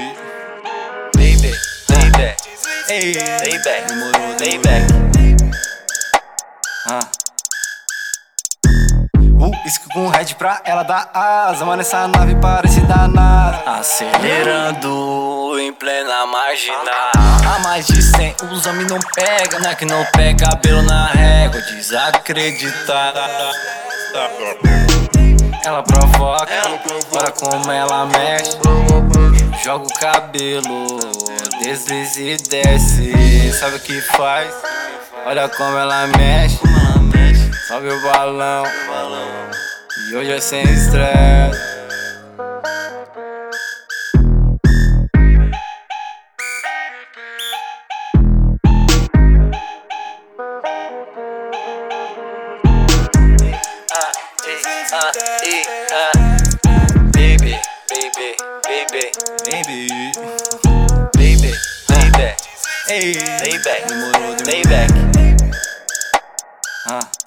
Baby, baby, Ei, baby, demorou, baby. Isque com red pra ela dar asa, mano, essa nave parece danada. Acelerando em plena marginal. A mais de 100, os homens não pega, Não é que não pega cabelo na régua, desacreditada. ela provoca, olha como ela mexe. Joga o cabelo, desliza e desce. Sabe o que faz? Olha como ela mexe. Sobe o balão, e hoje é sem estresse. Baby, baby, baby, Baby, baby, baby, ei, baby, demorou, baby. ah.